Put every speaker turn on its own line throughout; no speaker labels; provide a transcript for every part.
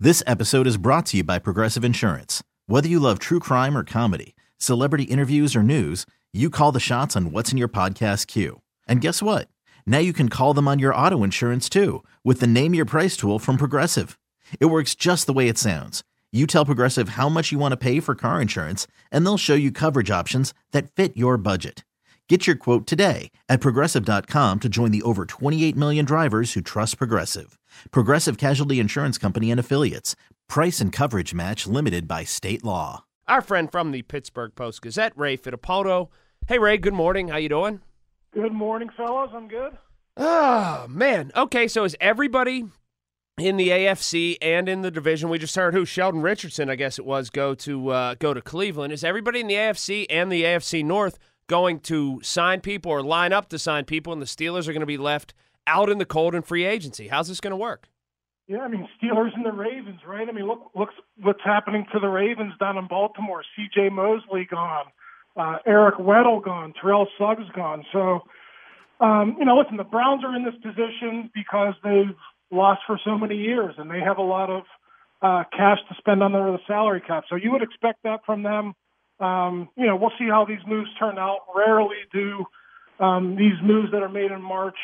This episode is brought to you by Progressive Insurance. Whether you love true crime or comedy, celebrity interviews or news, you call the shots on what's in your podcast queue. And guess what? Now you can call them on your auto insurance too with the Name Your Price tool from Progressive. It works just the way it sounds. You tell Progressive how much you want to pay for car insurance, and they'll show you coverage options that fit your budget. Get your quote today at Progressive.com to join the over 28 million drivers who trust Progressive. Progressive Casualty Insurance Company and Affiliates. Price and coverage match limited by state law.
Our friend from the Pittsburgh Post-Gazette, Ray Fittipaldo. Hey, Ray, good morning. How you doing?
Good morning, fellas. I'm good.
Oh, man. Okay, so is everybody in the AFC and in the division, we just heard Sheldon Richardson, I guess it was, go to Cleveland. Is everybody in the AFC and the AFC North going to sign people or line up to sign people, and the Steelers are going to be left out in the cold in free agency? How's this going to work?
Yeah, I mean, Steelers and the Ravens, right? I mean, look what's happening to the Ravens down in Baltimore. C.J. Mosley gone, Eric Weddle gone, Terrell Suggs gone. So, listen, the Browns are in this position because they've lost for so many years, and they have a lot of cash to spend under the salary cap. So you would expect that from them. We'll see how these moves turn out. Rarely do these moves that are made in March,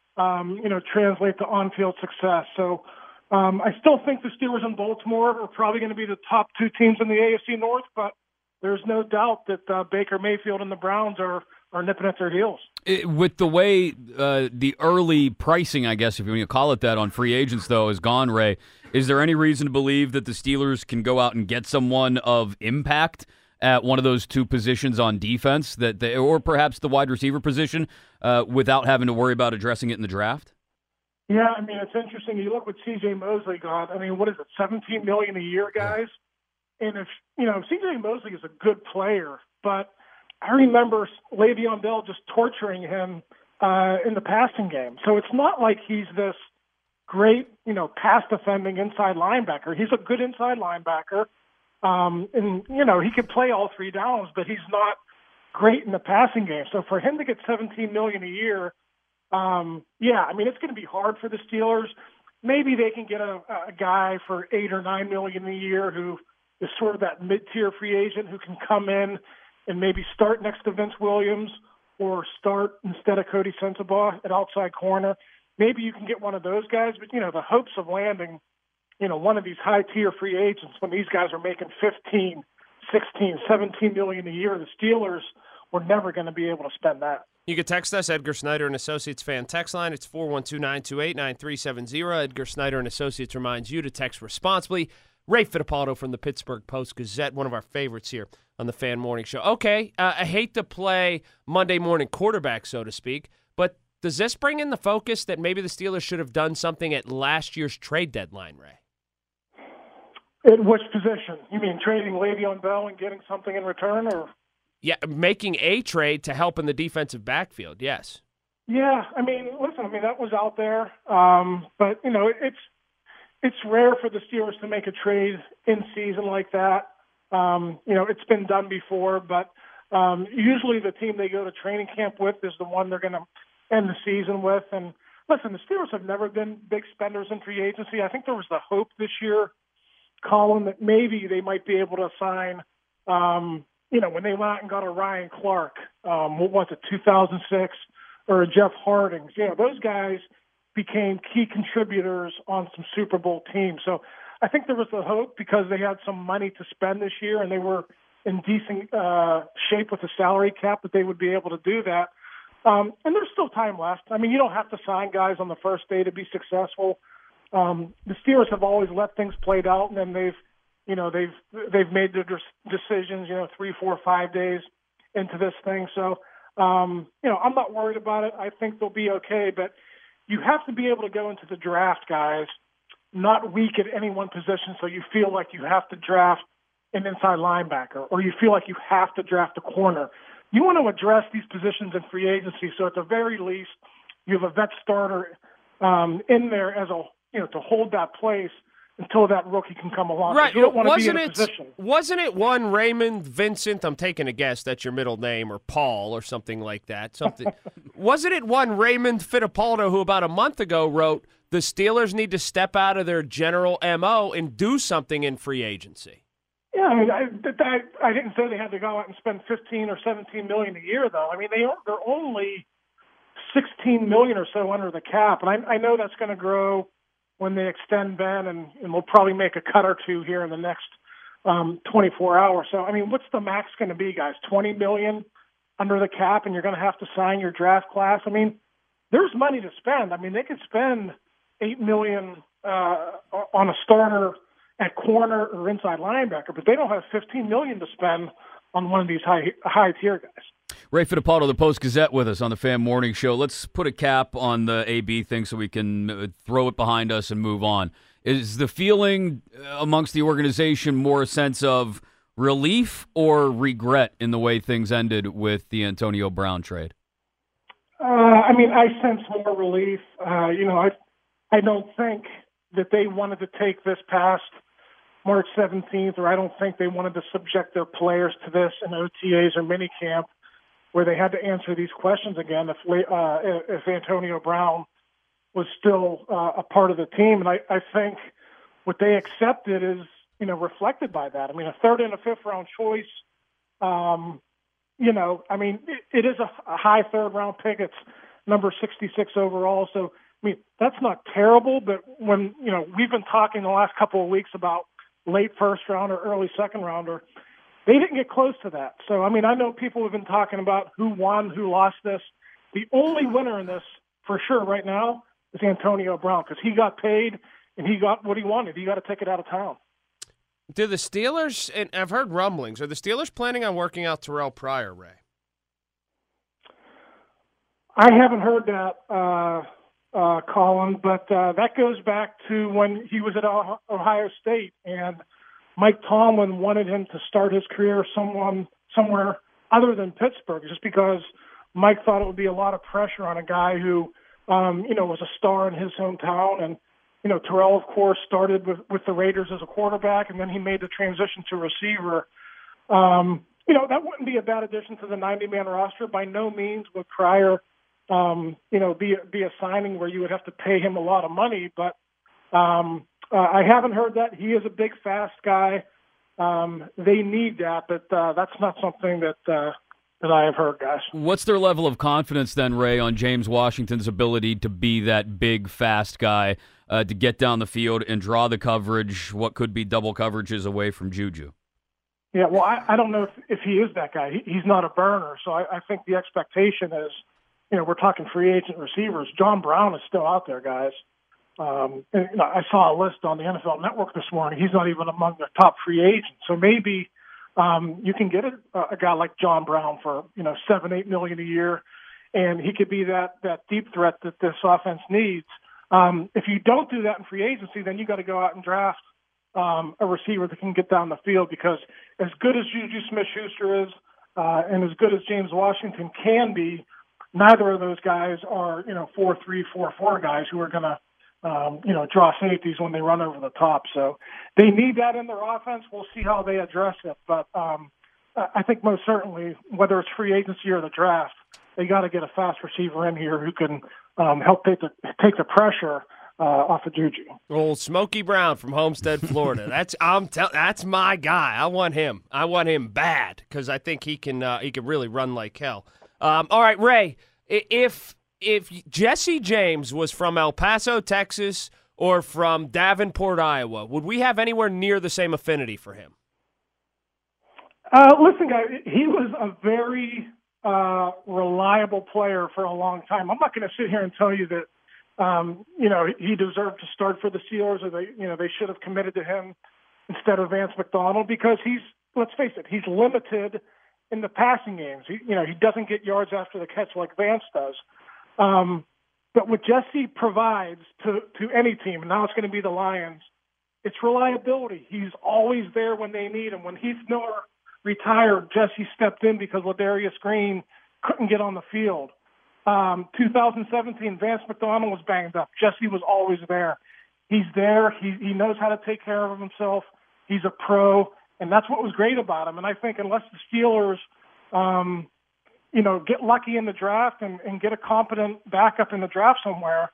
translate to on-field success. So I still think the Steelers and Baltimore are probably going to be the top two teams in the AFC North, but there's no doubt that Baker Mayfield and the Browns are nipping at their heels.
With the way the early pricing, I guess, if you want to call it that, on free agents, though, is gone, Ray, is there any reason to believe that the Steelers can go out and get someone of impact at one of those two positions on defense, or perhaps the wide receiver position, without having to worry about addressing it in the draft?
Yeah, I mean, it's interesting. You look what C.J. Mosley got. I mean, what is it, $17 million a year, guys? And if C.J. Mosley is a good player, but I remember Le'Veon Bell just torturing him in the passing game. So it's not like he's this great, pass-defending inside linebacker. He's a good inside linebacker. He could play all three downs, but he's not great in the passing game. So for him to get $17 million a year, it's going to be hard for the Steelers. Maybe they can get a guy for $8 or $9 million a year who is sort of that mid-tier free agent who can come in and maybe start next to Vince Williams or start instead of Cody Sensabaugh at outside corner. Maybe you can get one of those guys, but the hopes of landing one of these high-tier free agents when these guys are making 15, 16, 17 million a year, the Steelers were never going to be able to spend that.
You can text us, Edgar Snyder and Associates fan text line. It's 412-928-9370. Edgar Snyder and Associates reminds you to text responsibly. Ray Fittipaldo from the Pittsburgh Post-Gazette, one of our favorites here on the Fan Morning Show. Okay, I hate to play Monday morning quarterback, so to speak, but does this bring in the focus that maybe the Steelers should have done something at last year's trade deadline, Ray?
At which position? You mean trading Le'Veon Bell and getting something in return, or?
Yeah, making a trade to help in the defensive backfield, yes.
Yeah, that was out there. But, it's rare for the Steelers to make a trade in season like that. It's been done before, but usually the team they go to training camp with is the one they're going to end the season with. And listen, the Steelers have never been big spenders in free agency. I think there was the hope this year, Colin, that maybe they might be able to sign, when they went out and got a Ryan Clark, 2006, or a Jeff Harding. Those guys became key contributors on some Super Bowl teams. So I think there was the hope because they had some money to spend this year and they were in decent shape with the salary cap that they would be able to do that. And there's still time left. I mean, you don't have to sign guys on the first day to be successful. The Steelers have always let things played out, and then they've made their decisions, 3, 4, 5 days into this thing. So, I'm not worried about it. I think they'll be okay, but you have to be able to go into the draft, guys, not weak at any one position so you feel like you have to draft an inside linebacker or you feel like you have to draft a corner. You want to address these positions in free agency so at the very least you have a vet starter in there as to hold that place until that rookie can come along.
Right.
You don't want to be in a position.
Wasn't it one Raymond Vincent? I'm taking a guess that's your middle name, or Paul, or something like that. Wasn't it one Raymond Fittipaldo who about a month ago wrote, the Steelers need to step out of their general MO and do something in free agency?
Yeah, I mean, I didn't say they had to go out and spend $15 or $17 million a year, though. I mean, they're only $16 million or so under the cap, and I know that's going to grow when they extend Ben, and we'll probably make a cut or two here in the next 24 hours. So, I mean, what's the max going to be, guys? $20 million under the cap, and you're going to have to sign your draft class? I mean, there's money to spend. I mean, they could spend $8 million on a starter at corner or inside linebacker, but they don't have $15 million to spend on one of these high tier guys.
Ray Fittipaldo, the Post-Gazette, with us on the Fan Morning Show. Let's put a cap on the AB thing so we can throw it behind us and move on. Is the feeling amongst the organization more a sense of relief or regret in the way things ended with the Antonio Brown trade?
I mean, I sense more relief. I don't think that they wanted to take this past March 17th, or I don't think they wanted to subject their players to this in OTAs or minicamp, where they had to answer these questions again if Antonio Brown was still a part of the team. And I think what they accepted is, reflected by that. I mean, a third and a fifth round choice, I mean, it is a high third round pick. It's number 66 overall. So, I mean, that's not terrible, but when, we've been talking the last couple of weeks about late first round or early second rounder, they didn't get close to that. So, I mean, I know people have been talking about who won, who lost this. The only winner in this, for sure, right now, is Antonio Brown, because he got paid and he got what he wanted. He got a ticket out of town.
Do the Steelers, and I've heard rumblings, are the Steelers planning on working out Terrell Pryor, Ray?
I haven't heard that, Colin, but that goes back to when he was at Ohio State, and Mike Tomlin wanted him to start his career somewhere other than Pittsburgh, just because Mike thought it would be a lot of pressure on a guy who, was a star in his hometown. And, Terrell, of course, started with the Raiders as a quarterback, and then he made the transition to receiver. That wouldn't be a bad addition to the 90-man roster. By no means would Pryor, be a signing where you would have to pay him a lot of money, but I haven't heard that. He is a big, fast guy. They need that, but that's not something that I have heard, guys.
What's their level of confidence then, Ray, on James Washington's ability to be that big, fast guy, to get down the field and draw the coverage, what could be double coverages away from Juju?
Yeah, well, I don't know if he is that guy. He's not a burner, so I think the expectation is, we're talking free agent receivers. John Brown is still out there, guys. I saw a list on the NFL Network this morning. He's not even among the top free agents. So maybe you can get a guy like John Brown for $7-8 million a year, and he could be that deep threat that this offense needs. If you don't do that in free agency, then you got to go out and draft a receiver that can get down the field, because as good as Juju Smith-Schuster is, and as good as James Washington can be, neither of those guys are 4-3, 4-4 guys who are going to draw safeties when they run over the top. So they need that in their offense. We'll see how they address it. But I think most certainly, whether it's free agency or the draft, they got to get a fast receiver in here who can help take the pressure off of Juju.
Old Smokey Brown from Homestead, Florida. That's my guy. I want him. I want him bad, because I think he can really run like hell. All right, Ray, if Jesse James was from El Paso, Texas, or from Davenport, Iowa, would we have anywhere near the same affinity for him?
Listen, guys, he was a very reliable player for a long time. I'm not going to sit here and tell you that he deserved to start for the Steelers, or they should have committed to him instead of Vance McDonald, because let's face it, he's limited in the passing games. He doesn't get yards after the catch like Vance does. But what Jesse provides to any team, and now it's going to be the Lions, it's reliability. He's always there when they need him. When Heath Miller retired, Jesse stepped in because Ladarius Green couldn't get on the field. 2017, Vance McDonald was banged up. Jesse was always there. He's there. He knows how to take care of himself. He's a pro, and that's what was great about him. And I think unless the Steelers, get lucky in the draft and get a competent backup in the draft somewhere,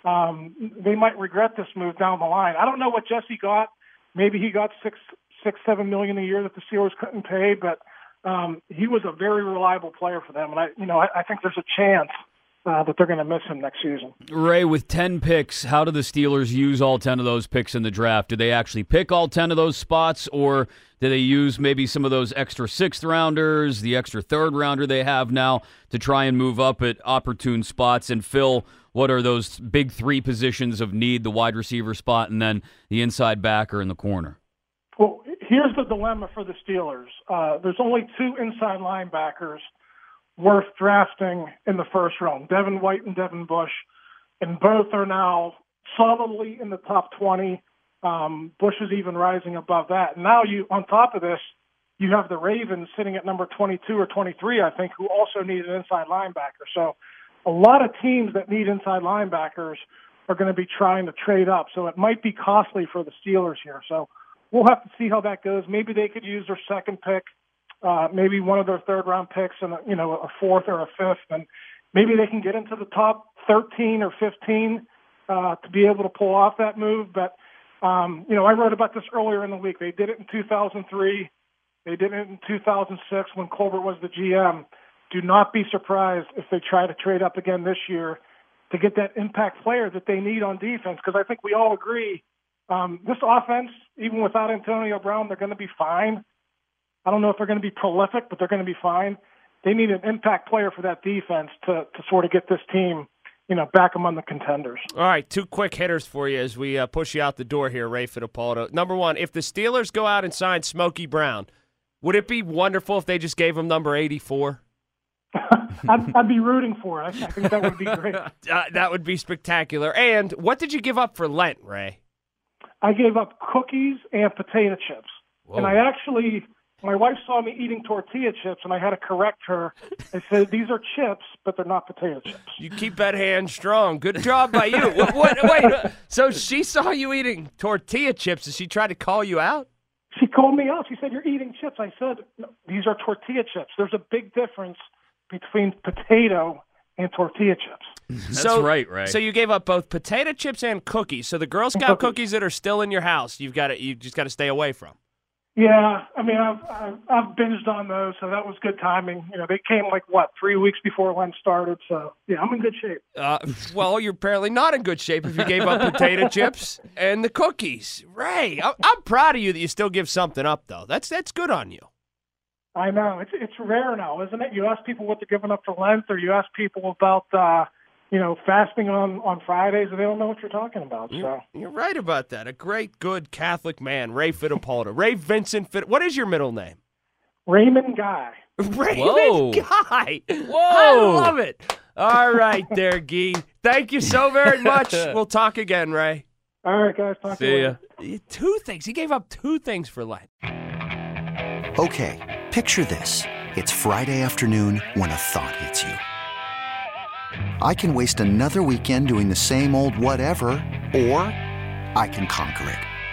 they might regret this move down the line. I don't know what Jesse got. Maybe he got $7 million a year that the Steelers couldn't pay, but he was a very reliable player for them. And I think there's a chance that they're going to miss him next season.
Ray, with 10 picks, how do the Steelers use all 10 of those picks in the draft? Do they actually pick all 10 of those spots, or do they use maybe some of those extra 6th rounders, the extra 3rd rounder they have now to try and move up at opportune spots and fill what are those big 3 positions of need, the wide receiver spot and then the inside backer in the corner?
Well, here's the dilemma for the Steelers. There's only 2 inside linebackers worth drafting in the first round, Devin White and Devin Bush, and both are now solidly in the top 20. Bush is even rising above that. And now on top of this, you have the Ravens sitting at number 22 or 23, I think, who also need an inside linebacker. So a lot of teams that need inside linebackers are going to be trying to trade up. So it might be costly for the Steelers here. So we'll have to see how that goes. Maybe they could use their 2nd pick, maybe one of their 3rd-round picks, and a 4th or a 5th, and maybe they can get into the top 13 or 15 to be able to pull off that move. But I wrote about this earlier in the week. They did it in 2003. They did it in 2006 when Colbert was the GM. Do not be surprised if they try to trade up again this year to get that impact player that they need on defense, because I think we all agree this offense, even without Antonio Brown, they're going to be fine. I don't know if they're going to be prolific, but they're going to be fine. They need an impact player for that defense to sort of get this team, back among the contenders.
All right, 2 quick hitters for you as we push you out the door here, Ray Fittipaldo. Number 1, if the Steelers go out and sign Smokey Brown, would it be wonderful if they just gave him number 84?
I'd be rooting for it. I think that would be great.
That would be spectacular. And what did you give up for Lent, Ray?
I gave up cookies and potato chips.
Whoa.
And my wife saw me eating tortilla chips, and I had to correct her. I said, these are chips, but they're not potato chips.
You keep that hand strong. Good job by you. Wait, so she saw you eating tortilla chips. Did she try to call you out?
She called me out. She said, you're eating chips. I said, no, these are tortilla chips. There's a big difference between potato and tortilla chips.
That's right, Ray.
So you gave up both potato chips and cookies. So the Girl Scout cookies that are still in your house, you just got to stay away from.
Yeah, I mean, I've binged on those, so that was good timing. They came 3 weeks before Lent started, so yeah, I'm in good shape.
Well, you're apparently not in good shape if you gave up potato chips and the cookies. Ray, I'm proud of you that you still give something up, though. That's good on you.
I know. It's rare now, isn't it? You ask people what they're giving up for Lent, or you ask people about fasting on Fridays, and they don't know what you're talking about. So
you're right about that. A great, good Catholic man, Ray Fittipaldo. Ray Vincent Fitt. What is your middle name?
Raymond Guy.
Raymond Guy.
Whoa.
I love it. All right, there, Guy. Thank you so very much. We'll talk again, Ray.
All right, guys. Talk to you later.
2 things. He gave up 2 things for Lent.
Okay, picture this. It's Friday afternoon when a thought hits you. I can waste another weekend doing the same old whatever, or I can conquer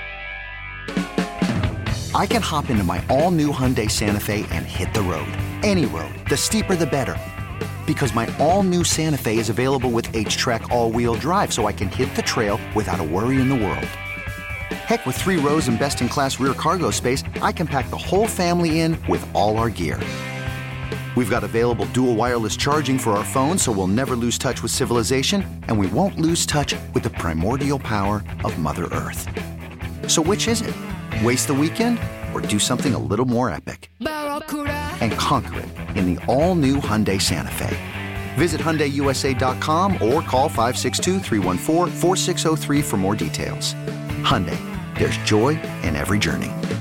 it. I can hop into my all-new Hyundai Santa Fe and hit the road. Any road. The steeper, the better. Because my all-new Santa Fe is available with H-Track all-wheel drive, so I can hit the trail without a worry in the world. Heck, with 3 rows and best-in-class rear cargo space, I can pack the whole family in with all our gear. We've got available dual wireless charging for our phones, so we'll never lose touch with civilization, and we won't lose touch with the primordial power of Mother Earth. So which is it? Waste the weekend or do something a little more epic? And conquer it in the all-new Hyundai Santa Fe. Visit HyundaiUSA.com or call 562-314-4603 for more details. Hyundai, there's joy in every journey.